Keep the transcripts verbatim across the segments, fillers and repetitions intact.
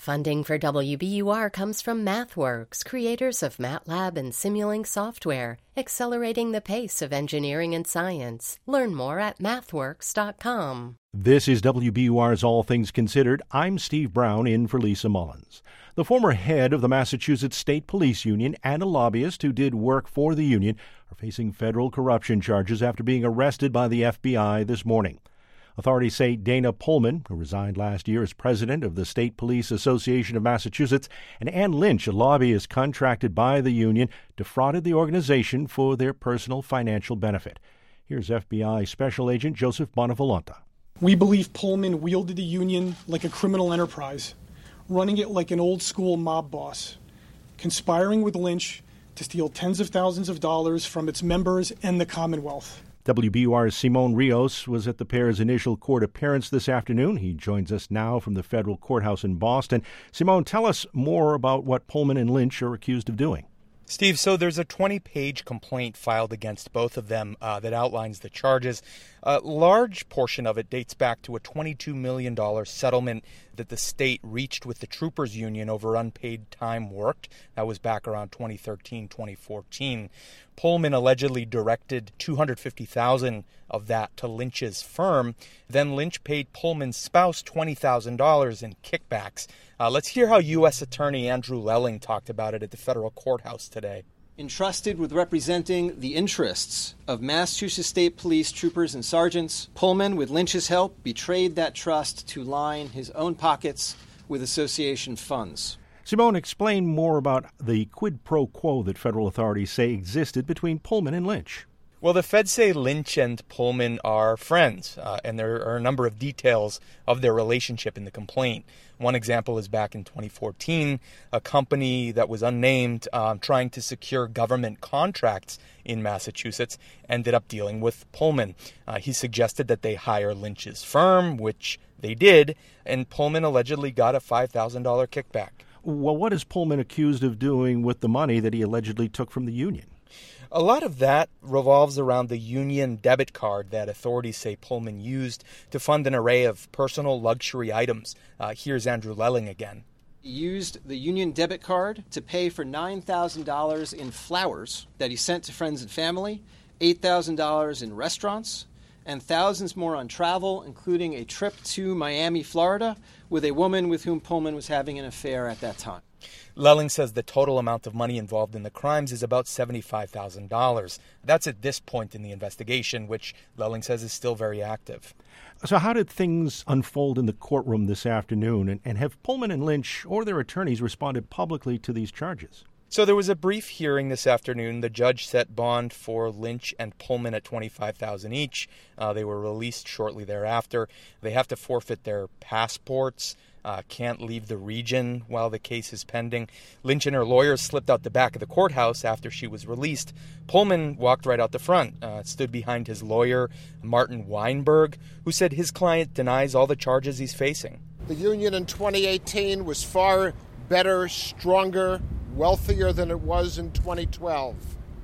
Funding for W B U R comes from MathWorks, creators of MATLAB and Simulink software, accelerating the pace of engineering and science. Learn more at mathworks dot com. This is W B U R's All Things Considered. I'm Steve Brown, in for Lisa Mullins. The former head of the Massachusetts State Police Union and a lobbyist who did work for the union are facing federal corruption charges after being arrested by the F B I this morning. Authorities say Dana Pullman, who resigned last year as president of the State Police Association of Massachusetts, and Ann Lynch, a lobbyist contracted by the union, defrauded the organization for their personal financial benefit. Here's F B I Special Agent Joseph Bonavolonta. We believe Pullman wielded the union like a criminal enterprise, running it like an old-school mob boss, conspiring with Lynch to steal tens of thousands of dollars from its members and the Commonwealth. W B U R's Simon Rios was at the pair's initial court appearance this afternoon. He joins us now from the federal courthouse in Boston. Simon, tell us more about what Pullman and Lynch are accused of doing. Steve, so there's a twenty-page complaint filed against both of them uh, that outlines the charges. A large portion of it dates back to a twenty-two million dollars settlement that the state reached with the Troopers Union over unpaid time worked. That was back around twenty thirteen, twenty fourteen. Pullman allegedly directed two hundred fifty thousand dollars of that to Lynch's firm. Then Lynch paid Pullman's spouse twenty thousand dollars in kickbacks. Uh, let's hear how U S Attorney Andrew Lelling talked about it at the federal courthouse today. Entrusted with representing the interests of Massachusetts State Police troopers and sergeants, Pullman, with Lynch's help, betrayed that trust to line his own pockets with association funds. Simone, explain more about the quid pro quo that federal authorities say existed between Pullman and Lynch. Well, the feds say Lynch and Pullman are friends, uh, and there are a number of details of their relationship in the complaint. One example is back in twenty fourteen, a company that was unnamed um, trying to secure government contracts in Massachusetts ended up dealing with Pullman. Uh, he suggested that they hire Lynch's firm, which they did, and Pullman allegedly got a five thousand dollars kickback. Well, what is Pullman accused of doing with the money that he allegedly took from the union? A lot of that revolves around the union debit card that authorities say Pullman used to fund an array of personal luxury items. Uh, here's Andrew Lelling again. He used the union debit card to pay for nine thousand dollars in flowers that he sent to friends and family, eight thousand dollars in restaurants, and thousands more on travel, including a trip to Miami, Florida, with a woman with whom Pullman was having an affair at that time. Lelling says the total amount of money involved in the crimes is about seventy-five thousand dollars. That's at this point in the investigation, which Lelling says is still very active. So how did things unfold in the courtroom this afternoon? And, and have Pullman and Lynch or their attorneys responded publicly to these charges? So there was a brief hearing this afternoon. The judge set bond for Lynch and Pullman at twenty-five thousand dollars each. Uh, they were released shortly thereafter. They have to forfeit their passports, uh, can't leave the region while the case is pending. Lynch and her lawyers slipped out the back of the courthouse after she was released. Pullman walked right out the front, uh, stood behind his lawyer, Martin Weinberg, who said his client denies all the charges he's facing. The union in twenty eighteen was far better, stronger, wealthier than it was in twenty twelve.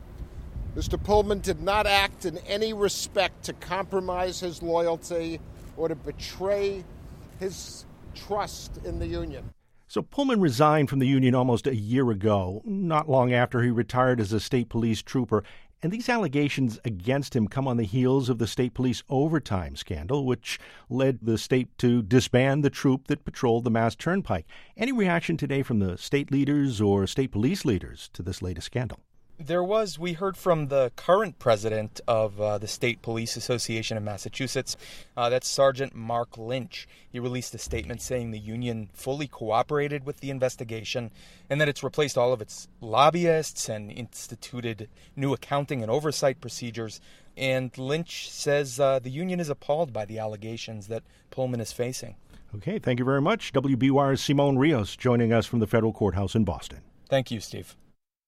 Mister Pullman did not act in any respect to compromise his loyalty or to betray his trust in the union. So Pullman resigned from the union almost a year ago, not long after he retired as a state police trooper. And these allegations against him come on the heels of the state police overtime scandal, which led the state to disband the troop that patrolled the Mass Turnpike. Any reaction today from the state leaders or state police leaders to this latest scandal? There was. We heard from the current president of uh, the State Police Association of Massachusetts. Uh, that's Sergeant Mark Lynch. He released a statement saying the union fully cooperated with the investigation and that it's replaced all of its lobbyists and instituted new accounting and oversight procedures. And Lynch says uh, the union is appalled by the allegations that Pullman is facing. Okay, thank you very much. W B U R's Simon Rios joining us from the federal courthouse in Boston. Thank you, Steve.